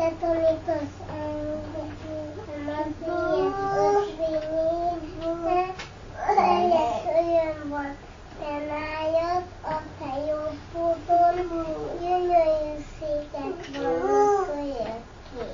católicos a te jó fúton, gyönyörű székek vannak örökké.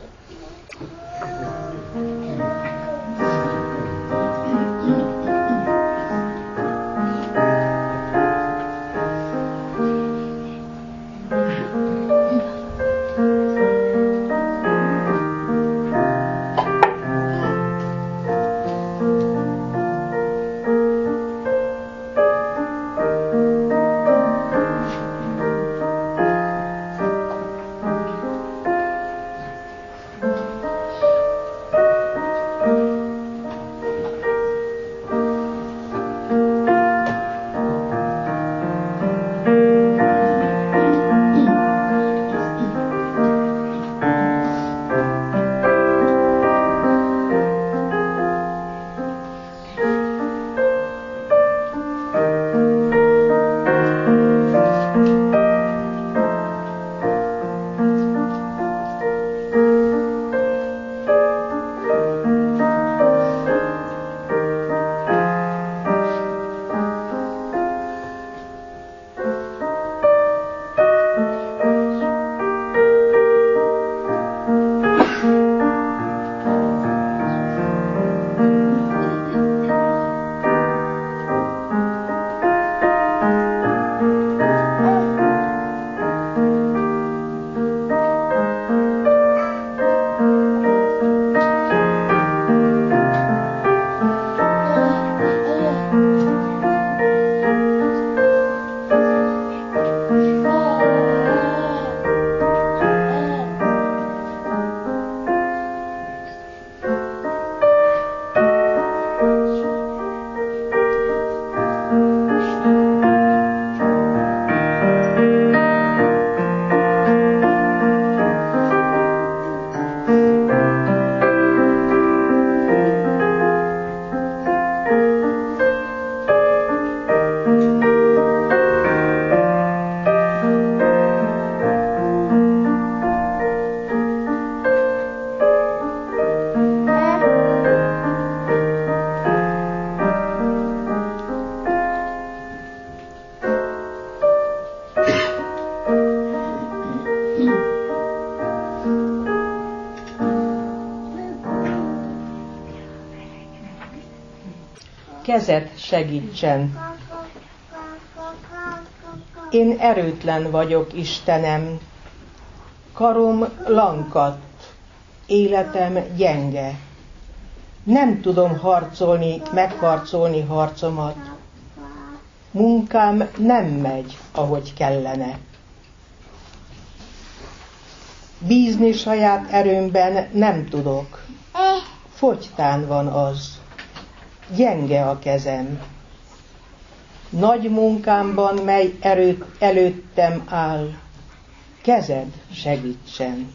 Kezed segítsen. Én erőtlen vagyok, Istenem, karom lankadt, életem gyenge. Nem tudom megharcolni harcomat. Munkám nem megy, ahogy kellene. Bízni saját erőmben nem tudok. Fogytán van az. Gyenge a kezem. Nagy munkámban, mely előttem áll, kezed segítsen.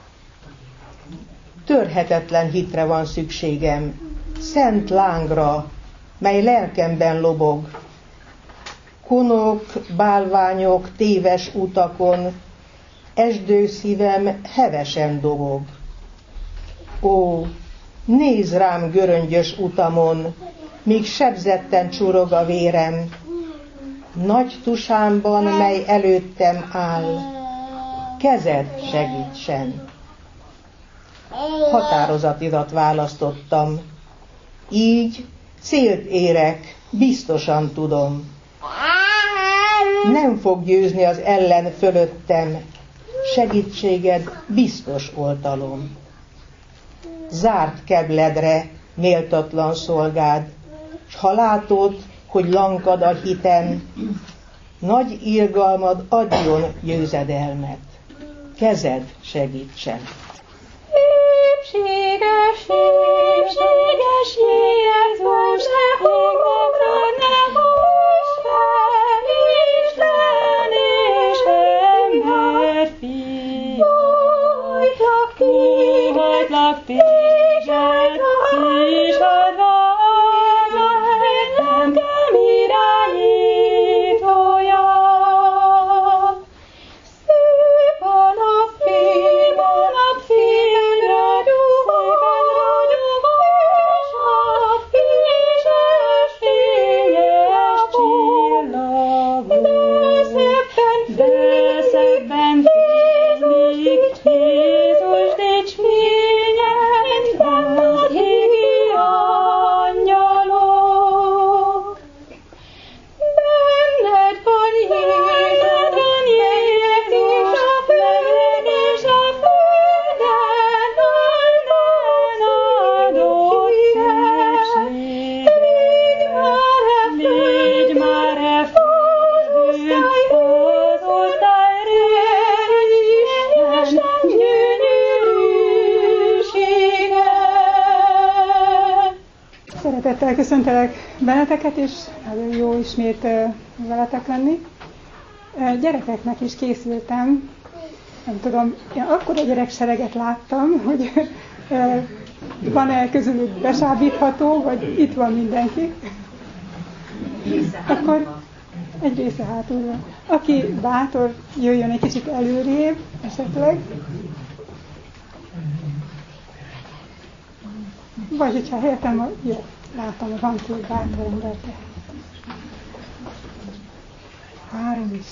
Törhetetlen hitre van szükségem, szent lángra, mely lelkemben lobog. Konok, bálványok, téves utakon, esdő szívem hevesen dobog. Ó, nézz rám göröngyös utamon, míg sebzetten csurog a vérem. Nagy tusámban, mely előttem áll, kezed segítsen. Határozatidat választottam, így célt érek, biztosan tudom. Nem fog győzni az ellen fölöttem, segítséged biztos oltalom. Zárt kebledre, méltatlan szolgád, s ha látod, hogy lankad a hitem, nagy irgalmad adjon győzedelmet, kezed segítsen. Épséges Jézus, magadra ne húzz fel, Isten és ember fia. Hajtlak téged, és adva lelkem irányítója. Szép a napfény, Szeretettel köszöntelek benneteket, és nagyon jó ismét veletek lenni. Gyerekeknek is készültem, nem tudom, én akkora gyereksereget láttam, hogy van-e közülük besábítható, vagy itt van mindenki. Akkor egy része hátul van. Aki bátor, jöjjön egy kicsit előrébb, esetleg. Vagy hogyha helyettem, jó, látom, hogy van két bátor ember, de 3 is.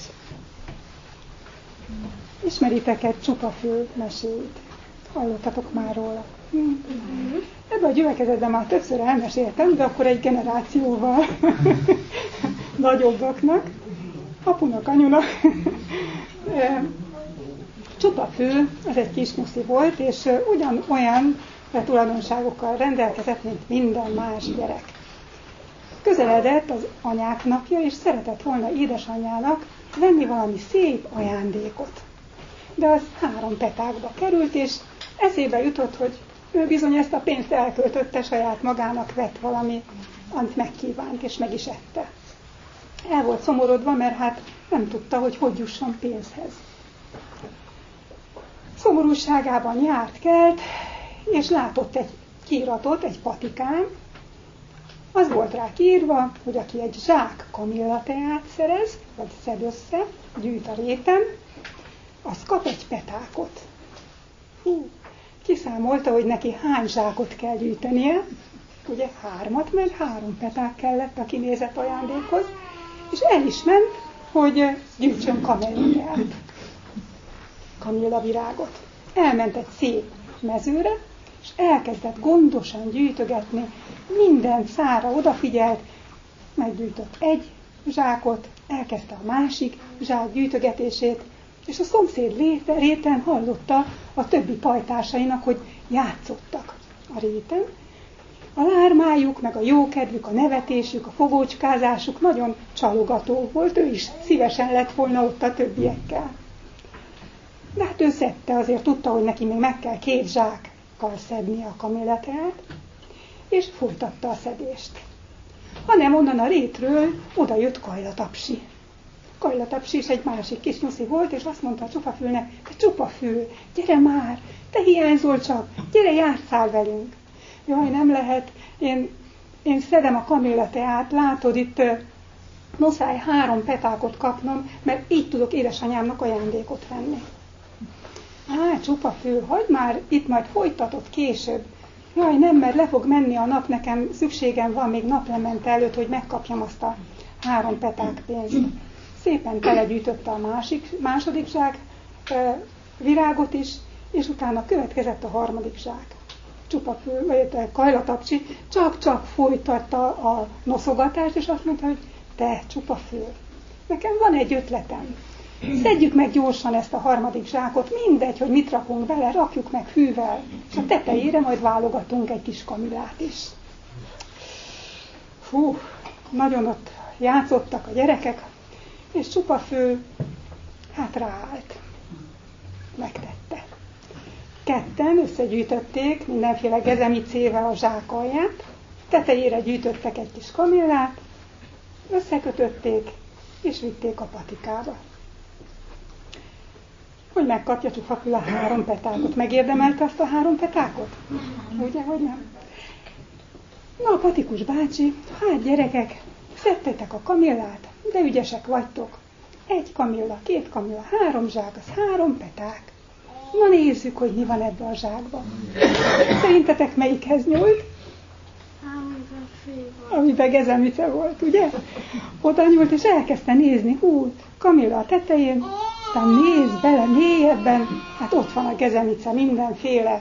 Ismeritek egy Csupafül meséit? Hallottatok már róla? Ebben a gyülekezetben már többször elmeséltem, de akkor egy generációval nagyobbaknak, apunak, anyunak. Csupafül, ez egy kis nyuszi volt, és ugyanolyan tulajdonságokkal rendelkezett, mint minden más gyerek. Közeledett az anyák napja, és szeretett volna édesanyjának venni valami szép ajándékot. De az 3 petákba került, és eszébe jutott, hogy ő bizony ezt a pénzt elköltötte, saját magának vett valami, amit megkívánt, és meg is ette. El volt szomorodva, mert hát nem tudta, hogy jusson pénzhez. Szomorúságában járt kelt, és látott egy kiiratot, egy patikán. Az volt rá kiírva, hogy aki egy zsák kamillateát szerez, vagy szed össze, gyűjt a réten, az kap egy petákot. Kiszámolta, hogy neki hány zsákot kell gyűjtenie, ugye 3, meg 3 peták kellett a kinézett ajándékhoz, és el is ment, hogy gyűjtsön kamillateát, kamillavirágot. Elment egy szép mezőre, és elkezdett gondosan gyűjtögetni, minden szára odafigyelt, meggyűjtött egy zsákot, elkezdte a másik zsák gyűjtögetését, és a szomszéd réten hallotta a többi pajtársainak, hogy játszottak a réten. A lármájuk, meg a jókedvük, a nevetésük, a fogócskázásuk nagyon csalogató volt, ő is szívesen lett volna ott a többiekkel. De hát ő szedte, azért tudta, hogy neki még meg kell 2 zsákkal szednie a kamillateát, és folytatta a szedést. Hanem onnan a rétről oda jött Kajlatapsi. Kajlatapsi is egy másik kis nyuszi volt, és azt mondta a Csupafülnek, te Csupafül, gyere már, te hiányzol csak, gyere, játsszál velünk. Jaj, nem lehet, én szedem a kamillateát, látod, itt muszáj 3 petákot kapnom, mert így tudok édesanyámnak ajándékot venni. Csupafül, hagyd már, itt majd folytatod később. Jaj, nem, mert le fog menni a nap, nekem szükségem van még naplemente előtt, hogy megkapjam azt a 3 peták pénzt. Szépen telegyűjtötte a második zsák virágot is, és utána következett a 3. zsák. Csupafül, vagy Kajlatapsi csak folytatta a noszogatást, és azt mondta, hogy te, Csupafül, nekem van egy ötletem. Szedjük meg gyorsan ezt a 3. zsákot, mindegy, hogy mit rakunk bele, rakjuk meg hűvel, és a tetejére majd válogatunk egy kis kamillát is. Nagyon ott játszottak a gyerekek, és Csupafül hát ráállt. Megtette. Ketten összegyűjtötték mindenféle gezemicével a zsák alját, tetejére gyűjtöttek egy kis kamillát, összekötötték, és vitték a patikába. Hogy megkapja Csupafül a 3 petákot. Megérdemelte azt a 3 petákot? Ugye, hogy nem? Na, a Patikus bácsi, hát gyerekek, szedtetek a kamillát, de ügyesek vagytok. 1 kamilla, 2 kamilla, 3 zsák, az 3 peták. Na nézzük, hogy mi van ebbe a zsákban. Szerintetek melyikhez nyúlt? Amiben gezemice volt, ugye? Oda nyúlt, és elkezdte nézni, kamilla a tetején, aztán néz bele mélyebben, hát ott van a gezemice, mindenféle.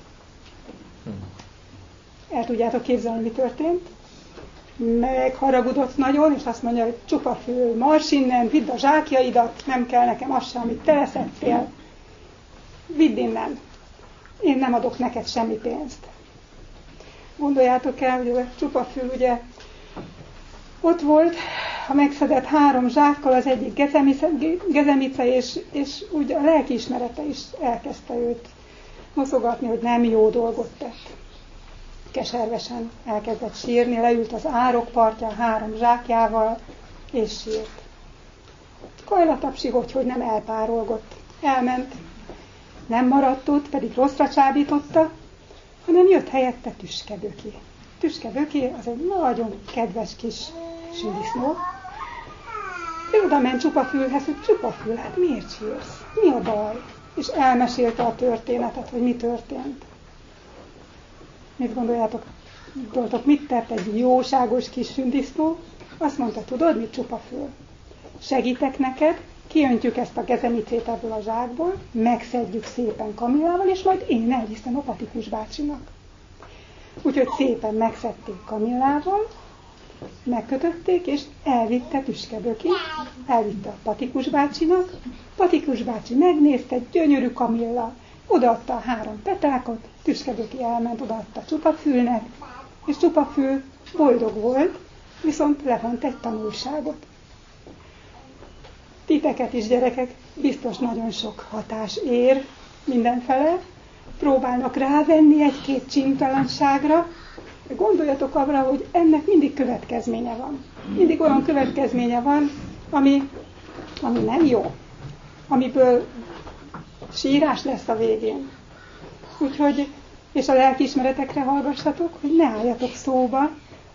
El tudjátok képzelni, mi történt? Megharagudott nagyon, és azt mondja, hogy Csupafül, mars innen, vidd a zsákjaidat, nem kell nekem az sem, amit te leszettél. Vidd innen. Én nem adok neked semmi pénzt. Gondoljátok el, hogy a Csupafül ugye ott volt, a megszedett 3 zsákkal, az egyik gezemice, és úgy a lelkiismerete is elkezdte őt noszogatni, hogy nem jó dolgot tett. keservesen elkezdett sírni, leült az árok partján 3 zsákjával, és sírt. Kajla Tapsi hogy nem elpárolgott. Elment, nem maradt ott, pedig rosszra csábította, hanem jött helyette Tüskeböki. Tüskeböki az egy nagyon kedves kis sündisznó. Ő oda ment Csupafülhez, hogy Csupafül, hát miért sírsz? Mi a baj? És elmesélte a történetet, hogy mi történt. Mit gondoljátok, mit tett egy jóságos kis sündisznó? Azt mondta, tudod mit, Csupafül? Segítek neked, kiöntjük ezt a gezemicét ebből a zsákból, megszedjük szépen Kamillával, és majd én elviszem a Patikus bácsinak. Úgyhogy szépen megszedték Kamillával, megkötötték, és elvitte Tüskeböki, elvitte a Patikus bácsinak. Patikus bácsi megnézte, gyönyörű Kamilla, odaadta a 3 petákot, Tüskeböki elment, odaadta Csupafülnek, és Csupafül boldog volt, viszont levont egy tanulságot. Titeket is, gyerekek, biztos nagyon sok hatás ér mindenfele, próbálnak rávenni egy-két csintalanságra, de gondoljatok arra, hogy ennek mindig következménye van. Mindig olyan következménye van, ami nem jó, amiből sírás lesz a végén. Úgyhogy, és a lelkiismeretekre hallgassatok, hogy ne álljatok szóba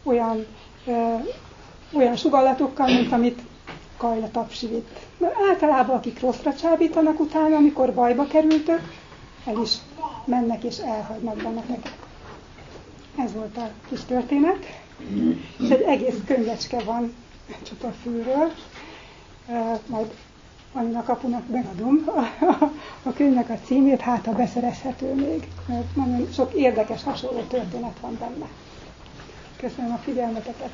olyan sugallatokkal, mint amit Kajla Tapsi vitt. Mert általában akik rosszra csábítanak utána, amikor bajba kerültök, el is mennek és elhagynak benneteket. Ez volt a kis történet. És egy egész könyvecske van Csupafülről. Majd Anninak, apunak megadom a könyvnek a címét, hát ha beszerezhető még. Mert nagyon sok érdekes, hasonló történet van benne. Köszönöm a figyelmeteket.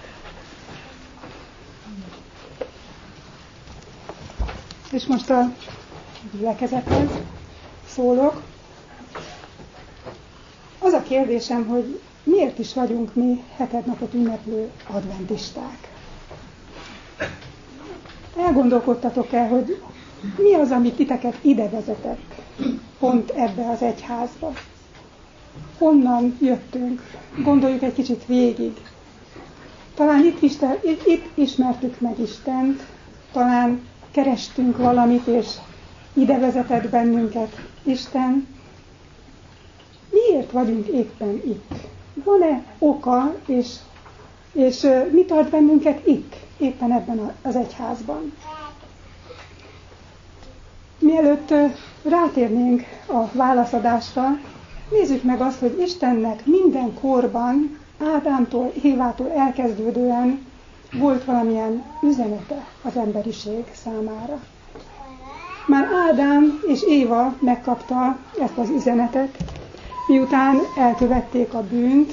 És most a gyülekezethez szólok. Az a kérdésem, hogy miért is vagyunk mi hetednapot ünneplő adventisták? Elgondolkodtatok-e, hogy mi az, ami titeket ide vezetett, pont ebbe az egyházba? Honnan jöttünk? Gondoljuk egy kicsit végig. Talán itt ismertük meg Istent, talán kerestünk valamit, és ide vezetett bennünket Isten. Miért vagyunk éppen itt? Van-e oka, és mi tart bennünket itt, éppen ebben az egyházban? Mielőtt rátérnénk a válaszadásra, nézzük meg azt, hogy Istennek minden korban, Ádámtól, Évától elkezdődően volt valamilyen üzenete az emberiség számára. Már Ádám és Éva megkapta ezt az üzenetet, miután elkövették a bűnt,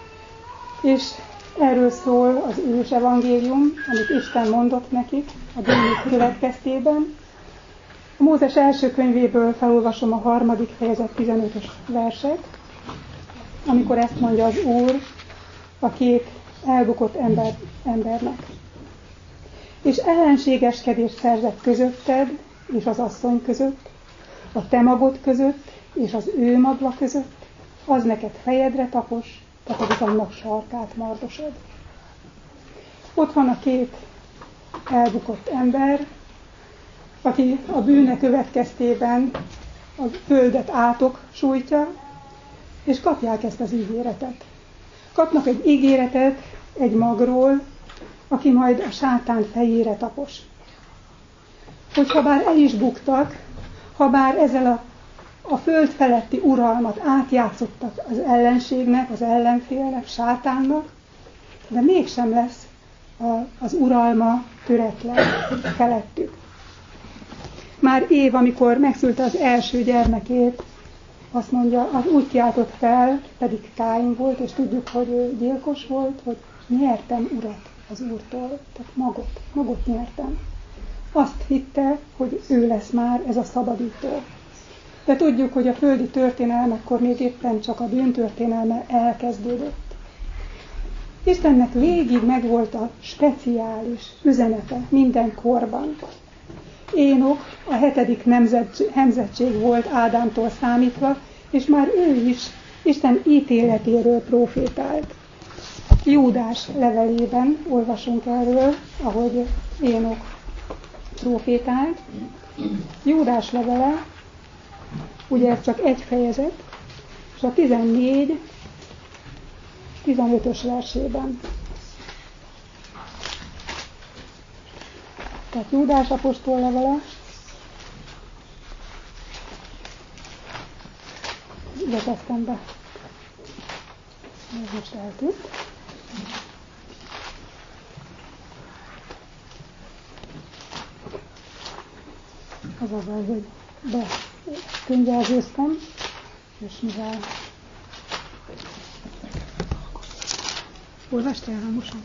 és erről szól az ős evangélium, amit Isten mondott nekik a bűnük következtében. A Mózes első könyvéből felolvasom a 3. fejezet 15-ös verset, amikor ezt mondja az Úr a 2 elbukott embernek. És ellenségeskedést szerzett közötted és az asszony között, a te magod között és az ő magva között, az neked fejedre tapos, te pedig annak sarkát mardosod. Ott van a 2 elbukott ember, aki a bűne következtében a földet átok sújtja, és kapják ezt az ígéretet. Kapnak egy ígéretet egy magról, aki majd a sátán fejére tapos. Hogyha bár el is buktak, ha bár ezzel a föld feletti uralmat átjátszottak az ellenségnek, az ellenfélnek, sátánnak, de mégsem lesz az uralma töretlen felettük. Már Év, amikor megszülte az első gyermekét, azt mondja, az úgy kiáltott fel, pedig Káin volt, és tudjuk, hogy ő gyilkos volt, hogy nyertem urat az Úrtól, tehát magot nyertem. Azt hitte, hogy ő lesz már ez a szabadító. De tudjuk, hogy a földi történelem akkor még éppen csak a bűntörténelme elkezdődött. Istennek végig megvolt a speciális üzenete minden korban. Énok a 7. nemzetség volt Ádámtól számítva, és már ő is Isten ítéletéről profétált. Júdás levelében olvasunk erről, ahogy Énok profétált. Júdás levele, ugye ez csak egy fejezet, és a 14-15-ös versében. Tehát Júdás apostol levele, igyekeztem be. Ez most eltűnt. Az a baj, hogy bekönyvelgőztem, és mivel... Olvastál hangosan?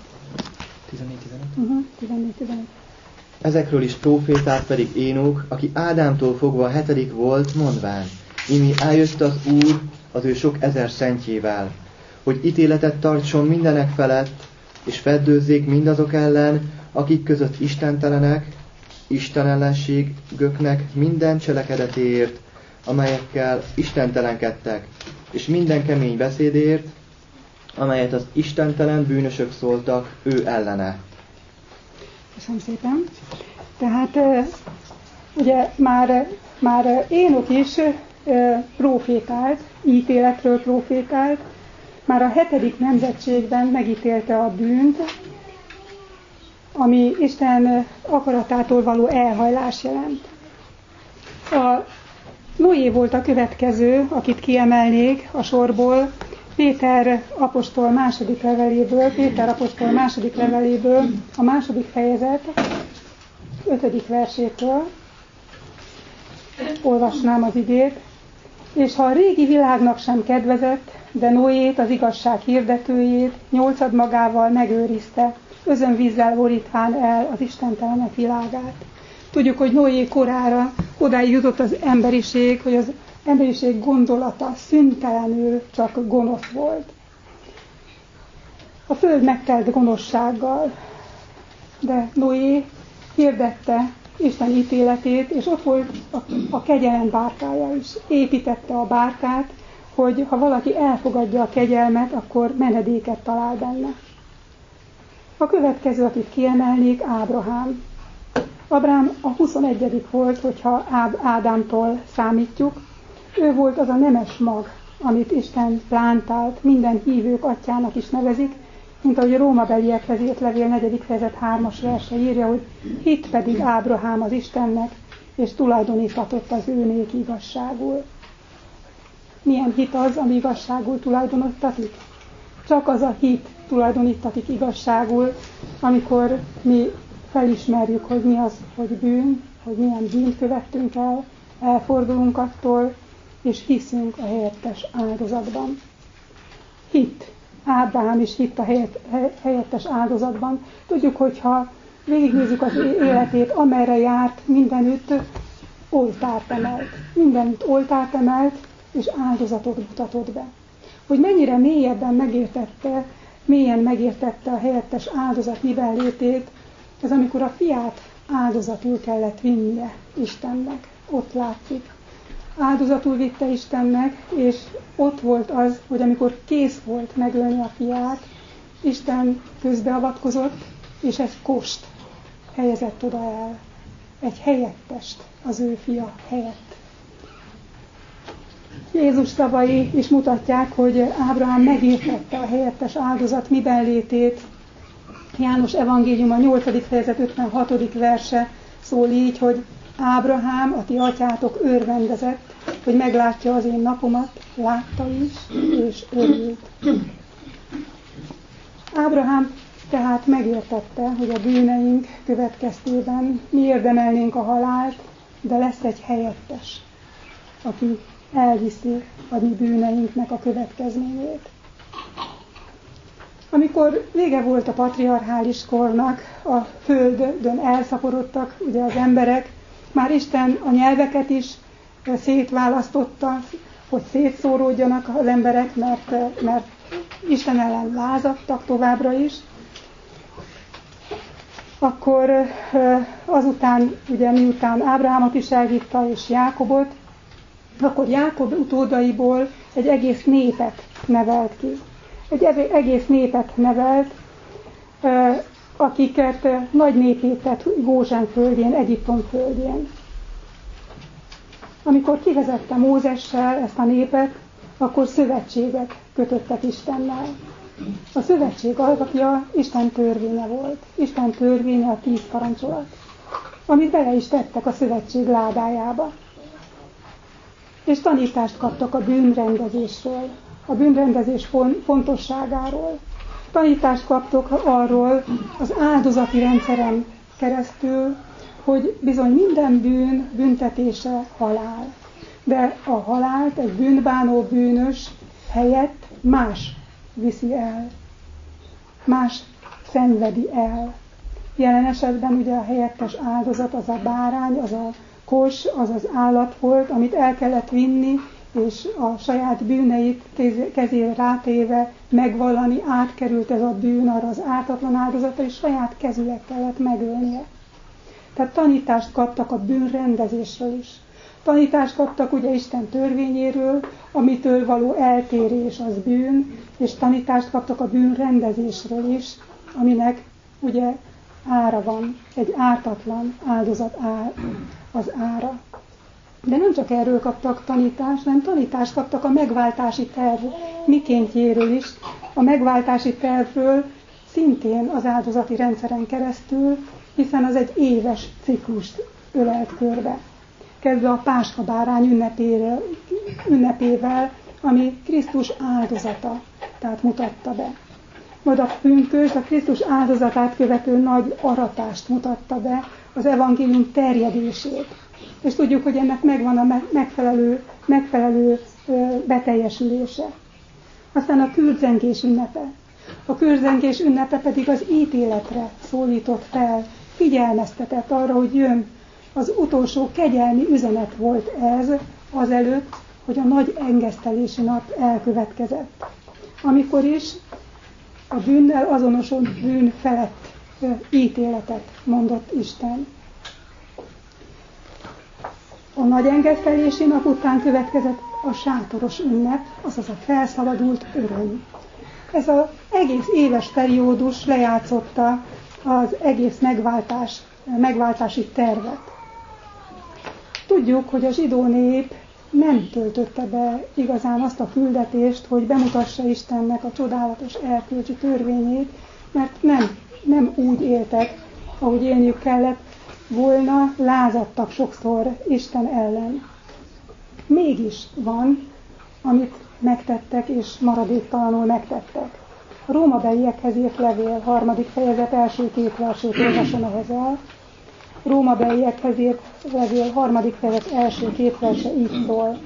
14-15. Ezekről is profétált pedig Énok, aki Ádámtól fogva 7. volt, mondván: imi eljött az Úr az ő sok ezer szentjével, hogy ítéletet tartson mindenek felett, és feddőzzék mindazok ellen, akik között istentelenek, istenellenségöknek minden cselekedetéért, amelyekkel istentelenkedtek, és minden kemény beszédért, amelyet az istentelen bűnösök szóltak ő ellene. Köszönöm szépen. Tehát ugye már Énok is profétált, ítéletről profétált, már a 7. nemzetségben megítélte a bűnt, ami Isten akaratától való elhajlás jelent. A Noé volt a következő, akit kiemelnék a sorból, Péter apostol második leveléből, a 2. fejezet 5. versétől olvasnám az igét. És ha a régi világnak sem kedvezett, de Noét, az igazság hirdetőjét 8 magával megőrizte, özönvízzel borítván el az istentelenek világát. Tudjuk, hogy Noé korára odáig jutott az emberiség, hogy az emberiség gondolata szüntelenül csak gonosz volt. A föld megtelt gonoszsággal, de Noé hirdette Isten ítéletét, és ott volt a kegyelem bárkája is. Építette a bárkát, hogy ha valaki elfogadja a kegyelmet, akkor menedéket talál benne. A következő, akit kiemelnék, Ábrahám. Abrám a 21. volt, hogyha Ádámtól számítjuk. Ő volt az a nemes mag, amit Isten plántált, minden hívők atyának is nevezik, mint ahogy a Rómabeliekhez írt levél 4. fejezet 3. verse írja, hogy hitt pedig Ábrahám az Istennek, és tulajdonítatott az ő néki igazságul. Milyen hit az, ami igazságul tulajdonítatik? Csak az a hit tulajdonítatik igazságul, amikor mi felismerjük, hogy mi az, hogy bűn, hogy milyen bűnt követtünk el, elfordulunk attól, és hiszünk a helyettes áldozatban. Hit. Ábrahám is hitt a helyettes áldozatban. Tudjuk, hogyha végignézzük az életét, amerre járt, mindenütt oltárt emelt. Mindenütt oltárt emelt, és áldozatot mutatott be. Hogy mennyire mélyen megértette a helyettes áldozat miben létét, ez amikor a fiát áldozatul kellett vinnie Istennek. Ott látszik. Áldozatul vitte Istennek, és ott volt az, hogy amikor kész volt megölni a fiát, Isten közbeavatkozott, és egy kost helyezett oda el. Egy helyettest az ő fia helyett. Jézus szavai is mutatják, hogy Ábrahám megértette a helyettes áldozat miben létét. János evangélium a 8. fejezet 56. verse szól így, hogy Ábrahám, a ti atyátok örvendezett, hogy meglátja az én napomat, látta is, és örült. Ábrahám tehát megértette, hogy a bűneink következtében mi érdemelnénk a halált, de lesz egy helyettes, aki elviszi a mi bűneinknek a következményét. Amikor vége volt a patriarchális kornak, a földön elszaporodtak ugye az emberek, már Isten a nyelveket is szétválasztotta, hogy szétszóródjanak az emberek, mert Isten ellen lázadtak továbbra is. Akkor azután, ugye miután Ábrahámot is elhitta és Jákobot, akkor Jákob utódaiból egy egész népet nevelt ki. Egy egész népet nevelt, akiket nagy népét tett Gózsán földjén, Egyiptom földjén. Amikor kivezette Mózessel ezt a népet, akkor szövetséget kötöttek Istennel. A szövetség alapja Isten törvénye volt. Isten törvénye a 10 parancsolat, amit bele is tettek a szövetség ládájába. És tanítást kaptak a bűnrendezésről, a bűnrendezés fontosságáról. Tanítást kaptok arról az áldozati rendszeren keresztül, hogy bizony minden bűn büntetése halál. De a halált egy bűnbánó bűnös helyett más viszi el, más szenvedi el. Jelen esetben ugye a helyettes áldozat az a bárány, az a kos, az az állat volt, amit el kellett vinni, és a saját bűneit kezére rátéve megvallani, átkerült ez a bűn arra az ártatlan áldozatra, és saját kezűleg kellett megölnie. Tehát tanítást kaptak a bűnrendezésről is. Tanítást kaptak ugye Isten törvényéről, amitől való eltérés az bűn, és tanítást kaptak a bűnrendezésről is, aminek ugye ára van, egy ártatlan áldozat az ára. De nem csak erről kaptak tanítást, hanem tanítást kaptak a megváltási terv mikéntjéről is. A megváltási tervről szintén az áldozati rendszeren keresztül, hiszen az egy éves ciklust ölelt körbe. Kezdve a páskabárány ünnepével, ami Krisztus áldozata, tehát mutatta be. Majd a pünkösd a Krisztus áldozatát követő nagy aratást mutatta be, az evangélium terjedését. És tudjuk, hogy ennek megvan a megfelelő beteljesülése. Aztán a kürdzengés ünnepe. A kürdzengés ünnepe pedig az ítéletre szólított fel, figyelmeztetett arra, hogy jön. Az utolsó kegyelmi üzenet volt ez azelőtt, hogy a nagy engesztelési nap elkövetkezett. Amikor is a bűnnel azonosul bűn felett ítéletet mondott Isten. A nagy engesztelési nap után következett a sátoros ünnep, azaz a felszabadult öröm. Ez az egész éves periódus lejátszotta az egész megváltási tervet. Tudjuk, hogy a zsidó nép nem töltötte be igazán azt a küldetést, hogy bemutassa Istennek a csodálatos erkölcsi törvényét, mert nem úgy éltek, ahogy élniük kellett volna, lázadtak sokszor Isten ellen. Mégis van, amit megtettek és maradéktalanul megtettek. A Rómabeliekhez írt levél, 3. fejezet első 2 versét olvasom ehhez el. Rómabeliekhez írt levél, 3. fejezet első 2 verse így szól.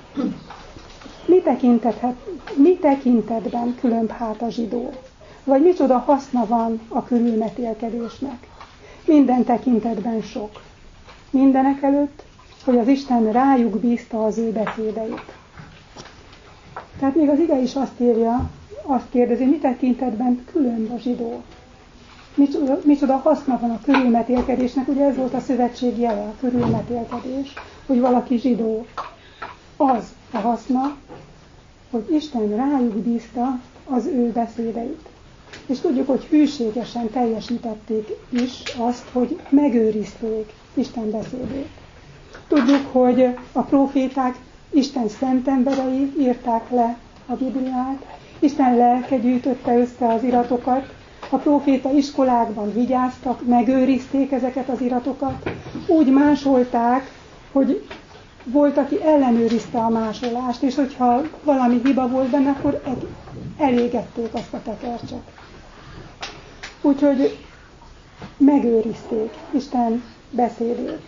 Mi tekintetben különb hát a zsidó? Vagy micsoda haszna van a körülmetélkedésnek? Minden tekintetben sok. Mindenek előtt, hogy az Isten rájuk bízta az ő beszédeit. Tehát még az ige is azt kérdezi, mi tekintetben különb a zsidó? Micsoda haszna van a körülmetélkedésnek, ugye ez volt a szövetség jele, a körülmetélkedés, hogy valaki zsidó. Az a haszna, hogy Isten rájuk bízta az ő beszédeit. És tudjuk, hogy hűségesen teljesítették is azt, hogy megőrizték Isten beszédét. Tudjuk, hogy a próféták Isten szent emberei írták le a Bibliát, Isten lelke gyűjtötte össze az iratokat, a próféta iskolákban vigyáztak, megőrizték ezeket az iratokat, úgy másolták, hogy volt, aki ellenőrizte a másolást, és hogyha valami hiba volt benne, akkor elégették azt a tekercset. Úgyhogy megőrizték Isten beszédét.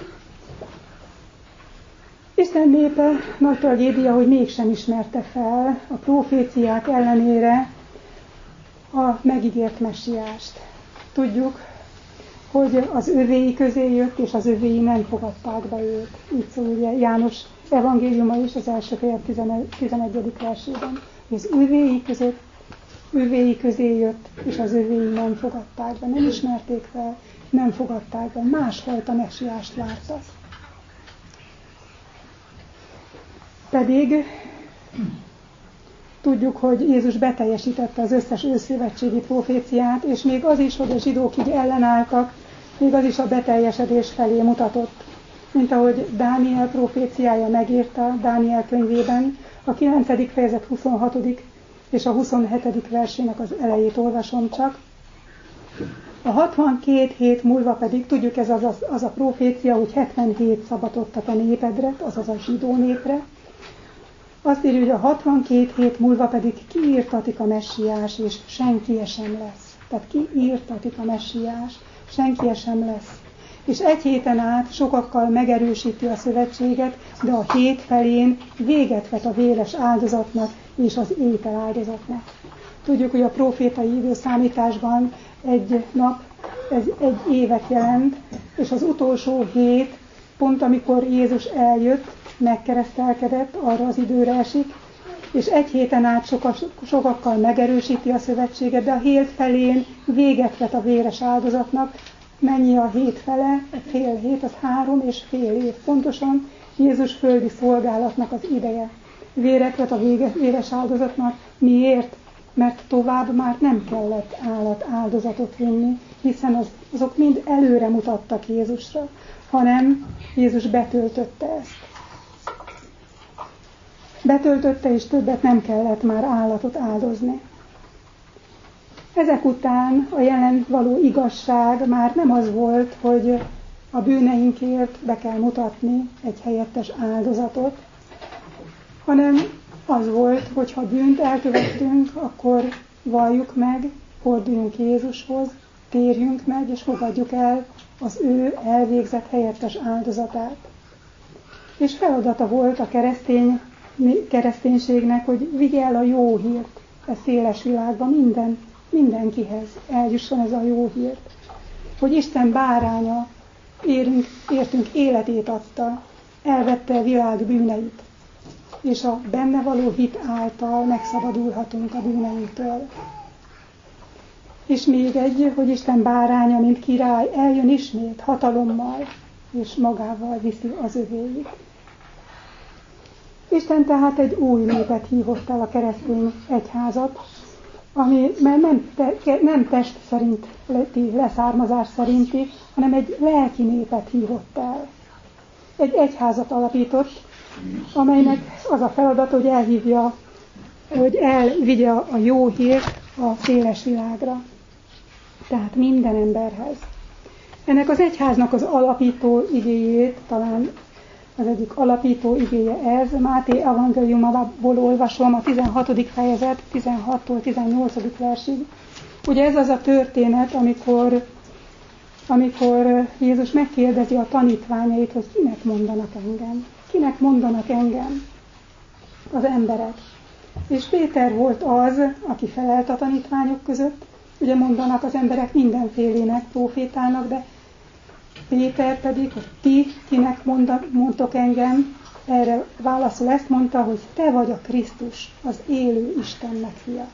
Isten népe nagy tragédia, hogy mégsem ismerte fel a proféciák ellenére a megígért messiást. Tudjuk, hogy az övéi közé jött, és az övéi nem fogadták be őt. Így szól ugye János evangéliuma is az első fejezet 11. versében. Az övéi közé jött, és az övéi nem fogadták be. Nem ismerték fel, nem fogadták be. Másfajta messiást vártak. pedig tudjuk, hogy Jézus beteljesítette az összes őszszövetségi proféciát, és még az is, hogy a zsidók így ellenálltak, még az is a beteljesedés felé mutatott. Mint ahogy Dániel proféciája megírta Dániel könyvében, a 9. fejezet 26. és a 27. versének az elejét olvasom csak. A 62 hét múlva pedig, tudjuk, ez az a profécia, hogy 77 szabadottak a népedre, azaz a zsidó népre. Azt írja, hogy a 62 hét múlva pedig kiírtatik a messiás, és senki sem lesz. Tehát kiírtatik a messiás, senki sem lesz. És egy héten át sokakkal megerősíti a szövetséget, de a hét felén véget vet a véres áldozatnak és az étel áldozatnak. Tudjuk, hogy a profétai időszámításban egy nap, ez egy évet jelent, és az utolsó hét, pont amikor Jézus eljött, megkeresztelkedett, arra az időre esik, és egy héten át sokakkal megerősíti a szövetséget, de a hét felén véget vet a véres áldozatnak. Mennyi a hét fele? Fél hét, az 3,5 év. Pontosan Jézus földi szolgálatnak az ideje. Véret vet a véres áldozatnak. Miért? Mert tovább már nem kellett áldozatot vinni, hiszen azok mind előre mutattak Jézusra, hanem Jézus betöltötte ezt. Betöltötte, és többet nem kellett már állatot áldozni. Ezek után a jelen való igazság már nem az volt, hogy a bűneinkért be kell mutatni egy helyettes áldozatot, hanem az volt, hogy ha bűnt elkövettünk, akkor valljuk meg, forduljunk Jézushoz, térjünk meg, és fogadjuk el az ő elvégzett helyettes áldozatát. És feladata volt a kereszténységnek, hogy vigye el a jó hírt e széles világban, mindenkihez eljusson ez a jó hírt. Hogy Isten báránya értünk életét adta, elvette a világ bűneit, és a benne való hit által megszabadulhatunk a bűneinktől. És még egy, hogy Isten báránya, mint király, eljön ismét hatalommal, és magával viszi az övéit. Isten tehát egy új népet hívott el, a keresztény egyházat, ami nem test szerinti leszármazás szerinti, hanem egy lelki népet hívott el. Egy egyházat alapított, amelynek az a feladat, hogy elhívja, hogy elvigye a jó hírt a széles világra. Tehát minden emberhez. Ennek az egyháznak az alapító igéjét, talán az egyik alapító igéje ez, Máté evangéliumából olvasom, a 16. fejezet 16-tól 18. versig. Ugye ez az a történet, amikor Jézus megkérdezi a tanítványait, hogy kinek mondanak engem? Kinek mondanak engem az emberek? És Péter volt az, aki felelt a tanítványok között. Ugye mondanak az emberek mindenfélének, profétának, de Péter pedig, hogy ti kinek mondtok engem, erre válaszol ezt mondta, hogy te vagy a Krisztus, az élő Istennek fia.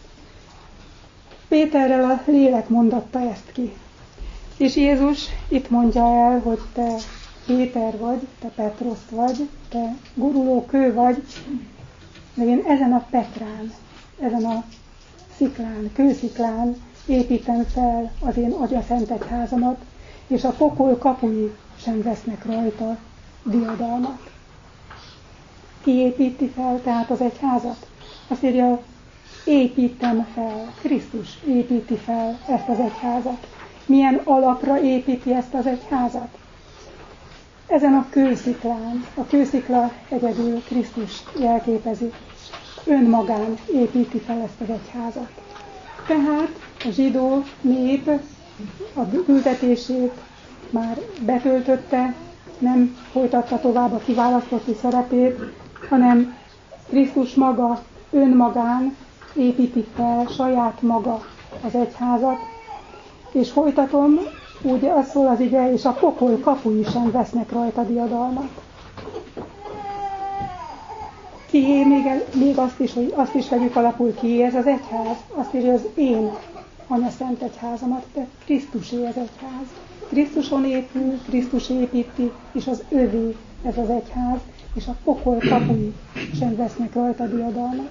Péterrel a lélek mondatta ezt ki. És Jézus itt mondja el, hogy te Péter vagy, te Petrosz vagy, te guruló kő vagy, de én ezen a Petrán, ezen a sziklán, kősziklán építem fel az én atyaszent egyházamat, és a pokol kapui sem vesznek rajta diadalmat. Ki építi fel tehát az egyházat? Azt írja, építem fel, Krisztus építi fel ezt az egyházat. Milyen alapra építi ezt az egyházat? Ezen a kősziklán, a kőszikla egyedül Krisztus jelképezi. Önmagán építi fel ezt az egyházat. Tehát a zsidó nép a küldetését már betöltötte, nem folytatta tovább a kiválasztotti szerepét, hanem Krisztus maga önmagán építi fel saját maga az egyházat, és folytatom, úgy az szól az ige, és a pokol kapui sem vesznek rajta diadalmat. Kié még azt is vegyük alapul, kié ez az egyház? Azt írja, az én anyaszent egyházamat, de Krisztusé az egyház. Krisztuson épül, Krisztus építi, és az övé ez az egyház, és a pokol kapui sem vesznek rajta diadalmat.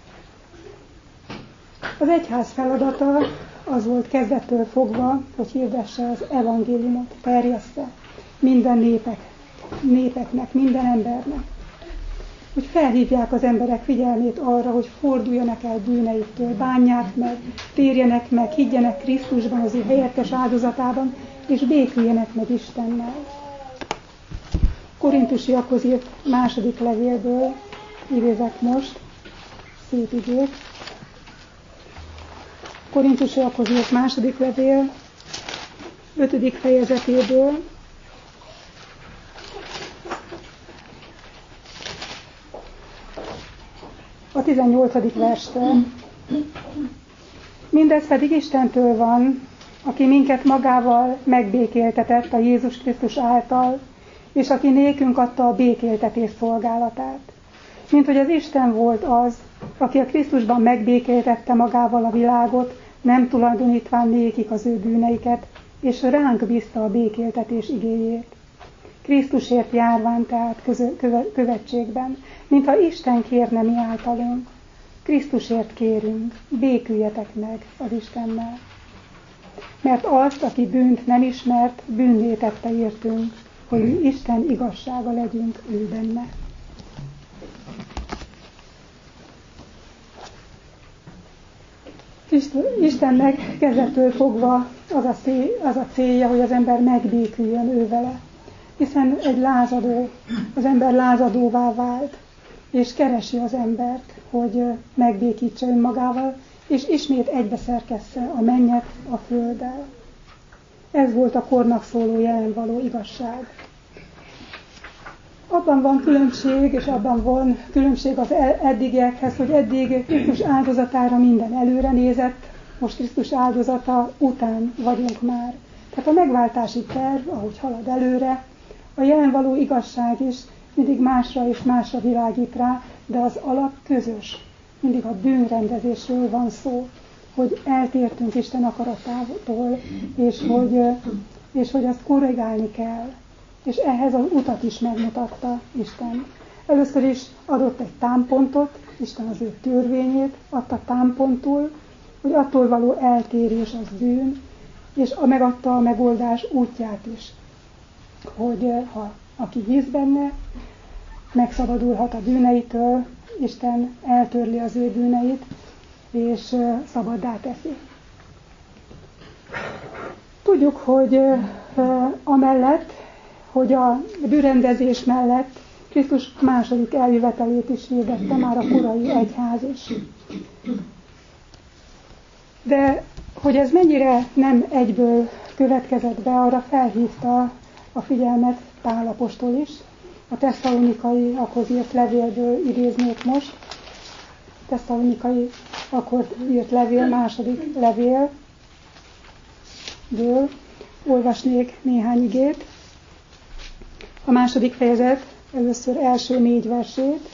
Az egyház feladata az volt kezdettől fogva, hogy hirdesse az evangéliumot, terjessze minden népeknek, minden embernek. Hogy felhívják az emberek figyelmét arra, hogy forduljanak el bűneiktől, bánják meg, térjenek meg, higgyenek Krisztusban, az ő helyettes áldozatában, és béküljenek meg Istennel. Korintusiakhoz írt második levélből idézek most, szép igét. Korintusiakhoz írt második levél, 5. fejezetéből, a 18. verstől. Mindez pedig Istentől van, aki minket magával megbékéltetett a Jézus Krisztus által, és aki nékünk adta a békéltetés szolgálatát. Mint hogy az Isten volt az, aki a Krisztusban megbékéltette magával a világot, nem tulajdonítván nékik az ő bűneiket, és ránk bízta a békéltetés igéjét. Krisztusért járván tehát követségben, mintha Isten kérne mi általunk. Krisztusért kérünk, béküljetek meg az Istennel. Mert azt, aki bűnt nem ismert, bűnné tette értünk, hogy mi Isten igazsága legyünk ő benne. Istennek kezdettől fogva az a célja, hogy az ember megbéküljön ő vele. Hiszen az ember lázadóvá vált, és keresi az embert, hogy megbékítse önmagával, és ismét egybeszerkessze a mennyet a földdel. Ez volt a kornak szóló jelen való igazság. Abban van különbség, és abban van különbség az eddigiekhez, hogy eddig Krisztus áldozatára minden előre nézett, most Krisztus áldozata után vagyunk már. Tehát a megváltási terv, ahogy halad előre, a jelen való igazság is mindig másra és másra világít rá, de az alap közös. Mindig a bűnrendezésről van szó, hogy eltértünk Isten akaratától, és hogy azt korrigálni kell. És ehhez az utat is megmutatta Isten. Először is adott egy támpontot, Isten az ő törvényét adta támpontul, hogy attól való eltérés az bűn, és megadta a megoldás útját is, hogy ha aki hisz benne, megszabadulhat a bűneitől, Isten eltörli az ő bűneit, és szabaddá teszi. Tudjuk, hogy amellett, hogy a bűnrendezés mellett Krisztus második eljövetelét is hirdette már a korai egyház is. De hogy ez mennyire nem egyből következett be, arra felhívta a figyelmet Pál apostol is. A tesszalonikaiakhoz írt levélből idéznék most. Tesszalonikai akkor írt levél, második levélből olvasnék néhány igét. A második fejezet először első 4 versét.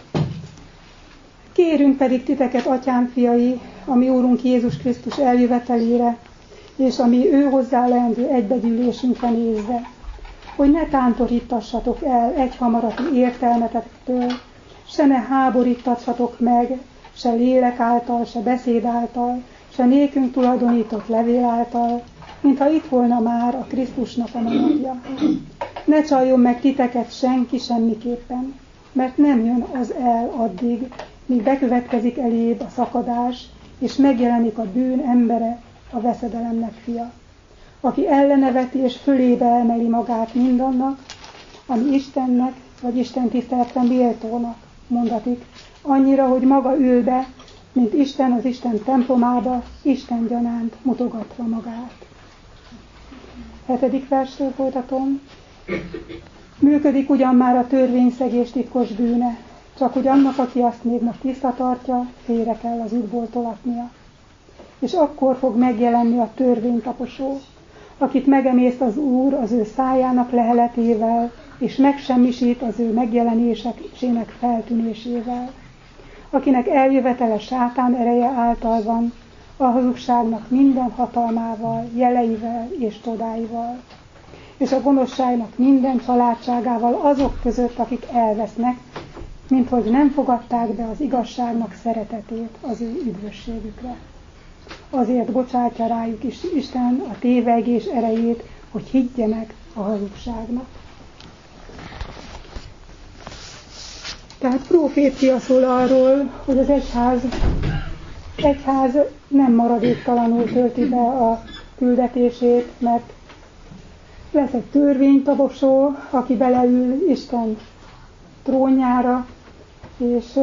Kérünk pedig titeket, atyám fiai, a mi Úrunk Jézus Krisztus eljövetelére, és a mi ő hozzá leendő egybegyűlésünkre nézve, hogy ne tántorítassatok el egyhamarati értelmetektől, se ne háborítassatok meg, se lélek által, se beszéd által, se nékünk tulajdonított levél által, mintha itt volna már a Krisztusnak a napja. Ne csaljon meg titeket senki semmiképpen, mert nem jön az el addig, míg bekövetkezik elébb a szakadás, és megjelenik a bűn embere, a veszedelemnek fia, aki elleneveti és fölébe emeli magát mindannak, ami Istennek vagy Isten tiszteletre méltónak mondatik, annyira, hogy maga ül be, mint Isten az Isten templomába, Isten gyanánt mutogatva magát. 7. verstől folytatom. Működik ugyan már a törvényszegés titkos bűne, csak hogy annak, aki azt még most visszatartja, félre kell az útból tolatnia. És akkor fog megjelenni a törvénytaposó, akit megemészt az Úr az ő szájának leheletével, és megsemmisít az ő megjelenésének feltűnésével, akinek eljövetele sátán ereje által van, a hazugságnak minden hatalmával, jeleivel és csodáival. és a gonoszságnak minden családságával azok között, akik elvesznek, mint hogy nem fogadták be az igazságnak szeretetét az ő üdvösségükre. Azért bocsátja rájuk is Isten a tévegés erejét, hogy higgyenek a hazugságnak. Tehát profécia szól arról, hogy az egyház nem maradéktalanul tölti be a küldetését, mert lesz egy törvénytabosó, aki beleül Isten trónjára, és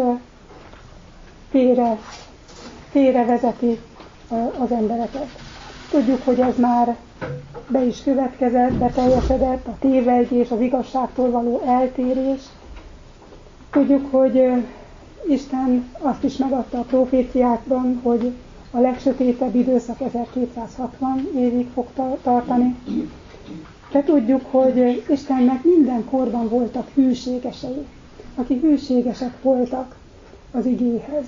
félrevezeti az embereket. Tudjuk, hogy ez már be is következett, beteljesedett, a tévegés, az igazságtól való eltérés. Tudjuk, hogy Isten azt is megadta a proféciákban, hogy a legsötétebb időszak 1260 évig fog tartani. De tudjuk, hogy Istennek minden korban voltak hűségesei, akik hűségesek voltak az igéhez.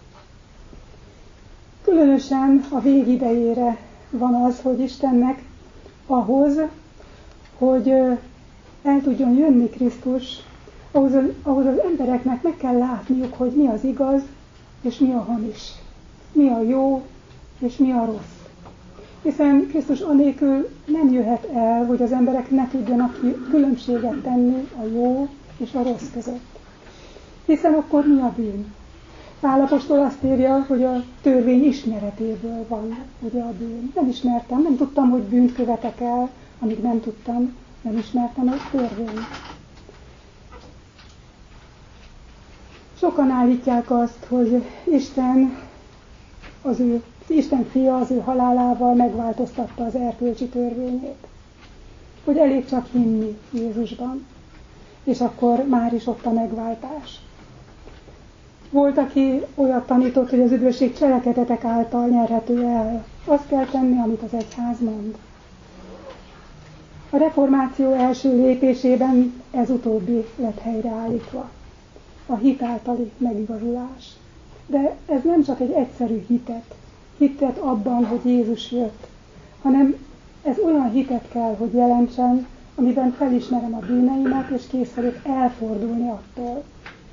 Különösen a vég idejére van az, hogy Istennek ahhoz, hogy el tudjon jönni Krisztus, ahhoz az embereknek meg kell látniuk, hogy mi az igaz, és mi a hamis, mi a jó, és mi a rossz. Hiszen Krisztus anélkül nem jöhet el, hogy az emberek ne tudjanak különbséget tenni a jó és a rossz között. Hiszen akkor mi a bűn? Pál apostol azt írja, hogy a törvény ismeretéből van ugye a bűn. Nem ismertem, nem tudtam, hogy bűnt követek el, amíg nem ismertem a törvényt. Sokan állítják azt, hogy Isten fia az ő halálával megváltoztatta az erkölcsi törvényét. Hogy elég csak hinni Jézusban, és akkor már is ott a megváltás. Volt, aki olyat tanított, hogy az üdvösség cselekedetek által nyerhető el. Azt kell tenni, amit az egyház mond. A reformáció első lépésében ez utóbbi lett helyreállítva. A hit általi megigazulás. De ez nem csak egy egyszerű hitet abban, hogy Jézus jött, hanem ez olyan hitet kell, hogy jelentsen, amiben felismerem a bűneimet, és kész vagyok elfordulni attól.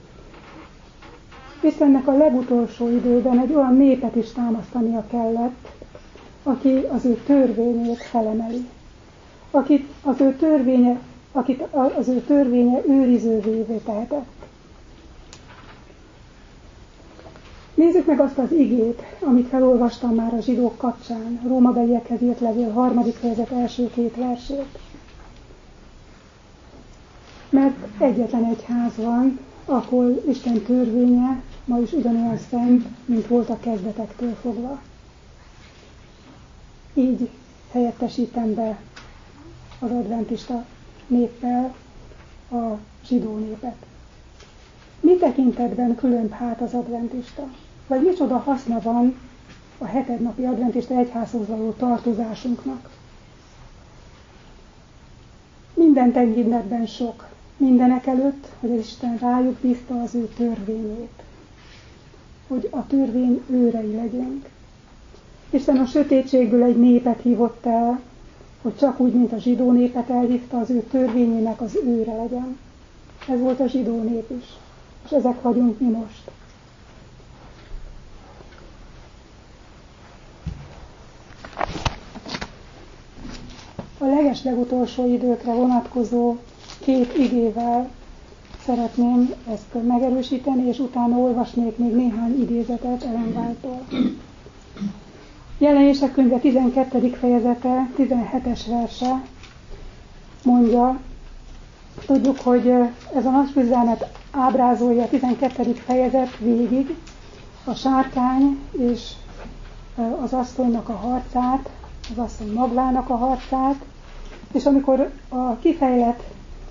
Istennek a legutolsó időben egy olyan népet is támasztania kellett, aki az ő törvényét felemeli. Akit az ő törvénye őrizővévé tehetett. Nézzük meg azt az igét, amit felolvastam már a zsidók kapcsán, Rómabeliekhez írt levél 3. fejezet első 2 versét. Mert egyetlen egyház van, ahol Isten törvénye ma is ugyanolyan szent, mint volt a kezdetektől fogva. Így helyettesítem be az adventista néppel a zsidó népet. Mi tekintetben különb hát az adventista? Vagy micsoda haszna van a hetednapi adventista egyházhoz való tartozásunknak? Minden tekintetben sok. Mindenek előtt, hogy az Isten rájuk bízta az ő törvényét. Hogy a törvény őrei legyünk. Isten a sötétségből egy népet hívott el, hogy csak úgy, mint a zsidó népet elhívta, az ő törvényének az őre legyen. Ez volt a zsidó nép is. És ezek vagyunk mi most. A legeslegutolsó időkre vonatkozó 2 igével szeretném ezt megerősíteni, és utána olvasnék még néhány idézetet Ellen White-tól. Jelenések könyve 12. fejezete, 17-es verse mondja, tudjuk, hogy ez a napküzdelmet ábrázolja a 12. fejezet végig, a sárkány és az asszonynak a harcát, az asszony magvának a harcát, és amikor a kifejlett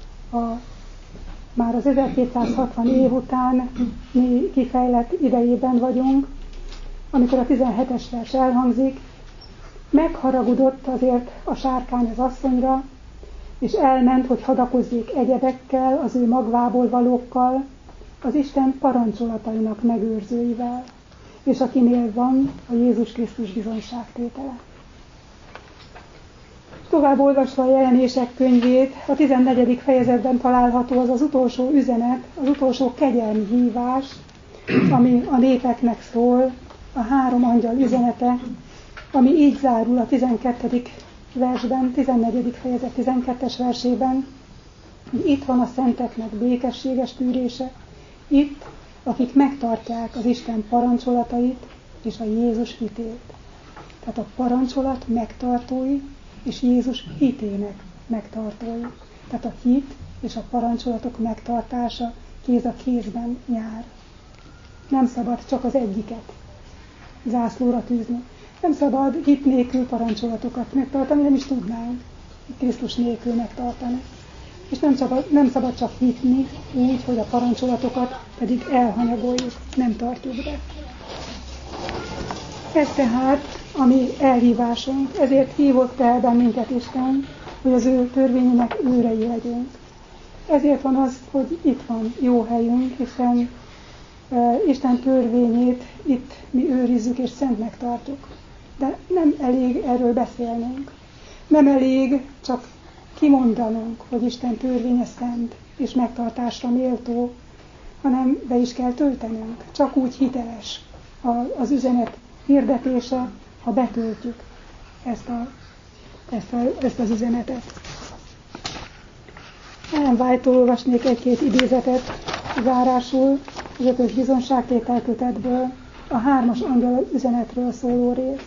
már az 1260 év után mi kifejlett idejében vagyunk, amikor a 17-es vers elhangzik, megharagudott azért a sárkány az asszonyra, és elment, hogy hadakozzék egyebekkel, az ő magvából valókkal, az Isten parancsolatainak megőrzőivel, és akinél van a Jézus Krisztus bizonyságtétele. Tovább olvasva a Jelenések könyvét, a 14. fejezetben található az utolsó üzenet, az utolsó kegyelmi hívás, ami a népeknek szól, a 3 angyal üzenete, ami így zárul a 12. versben, 14. fejezet 12-es versében, hogy itt van a szenteknek békességes tűrése, itt, akik megtartják az Isten parancsolatait és a Jézus hitét. Tehát a parancsolat megtartói és Jézus hitének megtartói. Tehát a hit és a parancsolatok megtartása kéz a kézben jár. Nem szabad csak az egyiket zászlóra tűzni. Nem szabad hit nélkül parancsolatokat megtartani, nem is tudnánk Krisztus nélkül megtartani. És nem szabad csak hitni úgy, hogy a parancsolatokat pedig elhanyagoljuk, nem tartjuk be. Ez tehát a mi elhívásunk, ezért hívott el bennünket Isten, hogy az ő törvényének őrei legyünk. Ezért van az, hogy itt van jó helyünk, hiszen Isten törvényét itt mi őrizzük és szentnek tartjuk. De nem elég erről beszélnünk. Nem elég csak kimondanunk, hogy Isten törvénye szent és megtartásra méltó, hanem be is kell töltenünk. Csak úgy hiteles az üzenet hirdetése, ha betöltjük ezt az üzenetet. Ellen White-tól olvasnék egy-két idézetet zárásul, az 5. bizonságtétel kötetből, a 3. angyal üzenetről szóló rész.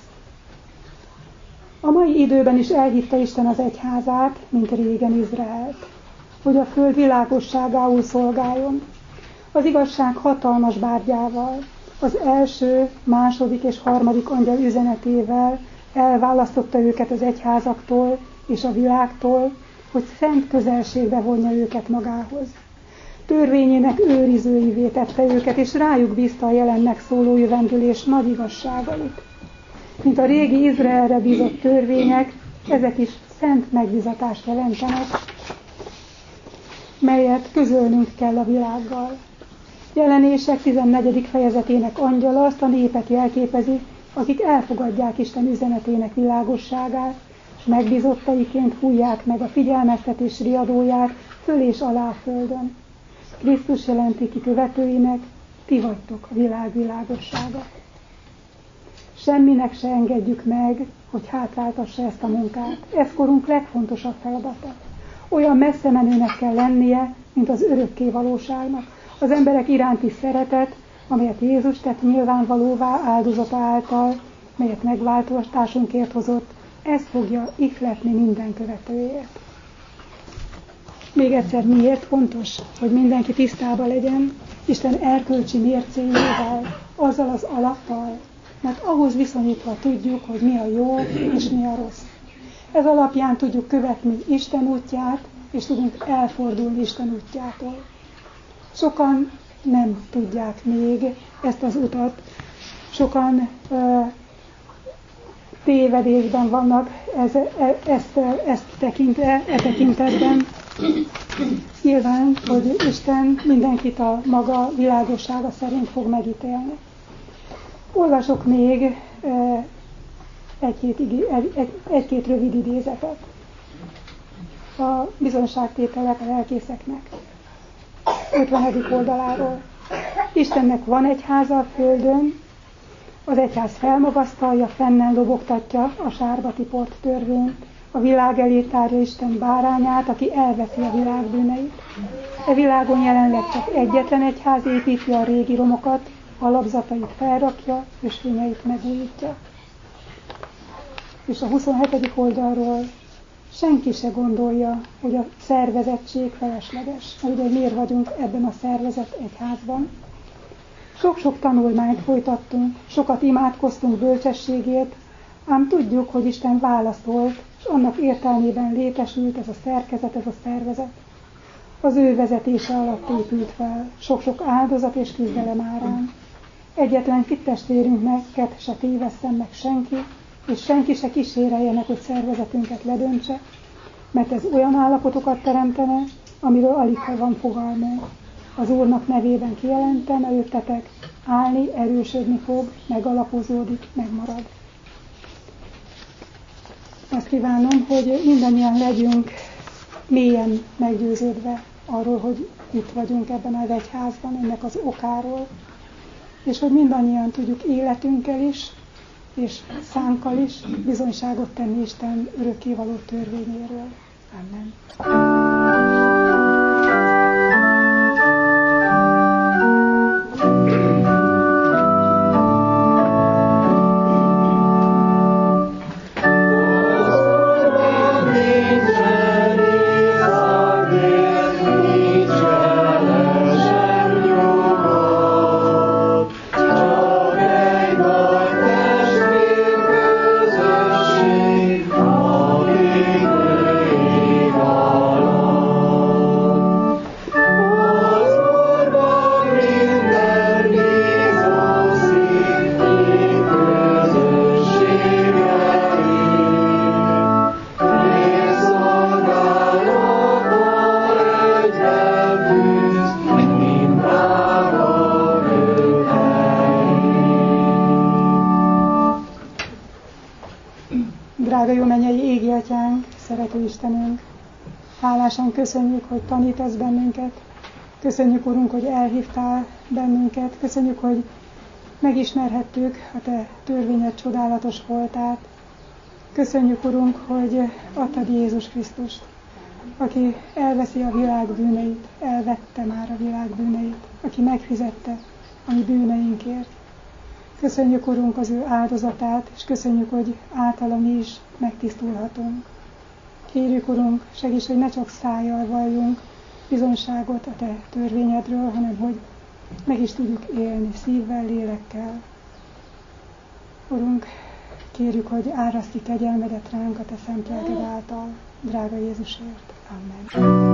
A mai időben is elhívta Isten az egyházát, mint régen Izraelt, hogy a föld világosságául szolgáljon. Az igazság hatalmas bárgyával, az első, második és harmadik angyal üzenetével elválasztotta őket az egyházaktól és a világtól, hogy szent közelségbe vonja őket magához. Törvényének őrizőivé tette őket, és rájuk bízta a jelennek szóló jövendőlés nagy igazságait. Mint a régi Izraelre bízott törvények, ezek is szent megbizatást jelentenek, melyet közölnünk kell a világgal. Jelenések 14. fejezetének angyala azt a népet jelképezi, akik elfogadják Isten üzenetének világosságát, és megbízottaiként fújják meg a figyelmeztetés riadóját föl és alá a földön. Krisztus jelenti ki követőinek, ti vagytok a világ világossága. Semminek se engedjük meg, hogy hátráltassa ezt a munkát. Ez korunk legfontosabb feladata. Olyan messze menőnek kell lennie, mint az örökké valóságnak. Az emberek iránti szeretet, amelyet Jézus tett nyilvánvalóvá áldozata által, melyet megváltoztásunkért hozott, ez fogja ihletni minden követőért. Még egyszer miért fontos, hogy mindenki tisztában legyen Isten erkölcsi mércéjével, azzal az alaptal, mert ahhoz viszonyítva tudjuk, hogy mi a jó és mi a rossz. Ez alapján tudjuk követni Isten útját, és tudunk elfordulni Isten útjától. Sokan nem tudják még ezt az utat, sokan tévedésben vannak ezt tekintve, tekintetben. Nyilván, hogy Isten mindenkit a maga világossága szerint fog megítélni. Olvasok még egy-két rövid idézetet a bizonságtételek a lelkészeknek. 50. oldaláról. Istennek van egyháza a földön, az egyház felmagasztalja, fennen lobogtatja a sárba tiport törvényt, a világ elé tárja Isten bárányát, aki elveszi a világ bűneit. E világon jelenleg csak egyetlen egyház építi a régi romokat, alapzatait felrakja, ösvényeit megújítja. És a 27. oldalról senki se gondolja, hogy a szervezettség felesleges, hogy miért vagyunk ebben a szervezett egyházban. Sok-sok tanulmányt folytattunk, sokat imádkoztunk bölcsességért, ám tudjuk, hogy Isten válaszolt, és annak értelmében létesült ez a szerkezet, ez a szervezet. Az ő vezetése alatt épült fel, sok-sok áldozat és küzdelem árán. Egyetlen hittestvérünknek se tévesszen meg senki, és senki se kísérelje meg, hogy szervezetünket ledöntse, mert ez olyan állapotokat teremtene, amiről alig van fogalmunk. Az Úrnak nevében kijelentem előttetek, állni, erősödni fog, megalapozódik, megmarad. Azt kívánom, hogy mindannyian legyünk mélyen meggyőződve arról, hogy itt vagyunk ebben az egyházban, ennek az okáról, és hogy mindannyian tudjuk életünkkel is, és szánkkal is bizonyságot tenni Isten örökkévaló törvényéről. Amen. Drága jó mennyei égi atyánk, szerető Istenünk, hálásan köszönjük, hogy tanítasz bennünket, köszönjük, Urunk, hogy elhívtál bennünket, köszönjük, hogy megismerhettük a Te törvényed csodálatos voltát, köszönjük, Urunk, hogy adtad Jézus Krisztust, aki elveszi a világ bűneit, elvette már a világ bűneit, aki megfizette a mi bűneinkért. Köszönjük, Urunk, az ő áldozatát, és köszönjük, hogy általa mi is megtisztulhatunk. Kérjük, Urunk, segíts, hogy ne csak szájjal valljunk bizonyságot a Te törvényedről, hanem hogy meg is tudjuk élni szívvel, lélekkel. Urunk, kérjük, hogy áraszt ki kegyelmedet ránk a Te szent lelked által, drága Jézusért. Amen.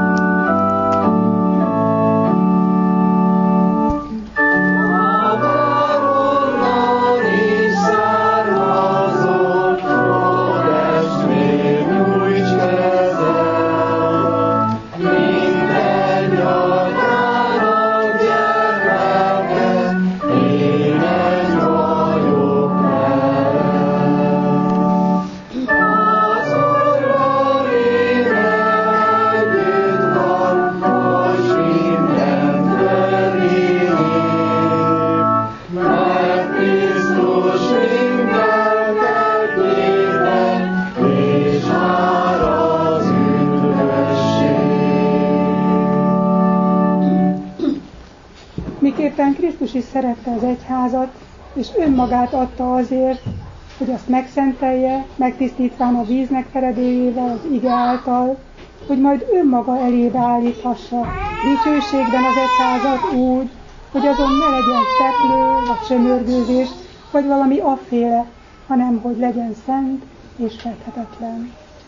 Miképpen Krisztus is szerette az egyházat, és önmagát adta azért, hogy azt megszentelje, megtisztítván a víznek feredélyével, az ige által, hogy majd önmaga elébe állíthassa dicsőségben az egyházat úgy, hogy azon ne legyen szeplő, vagy sömörgőzés, vagy valami afféle, hanem hogy legyen szent és fedhetetlen.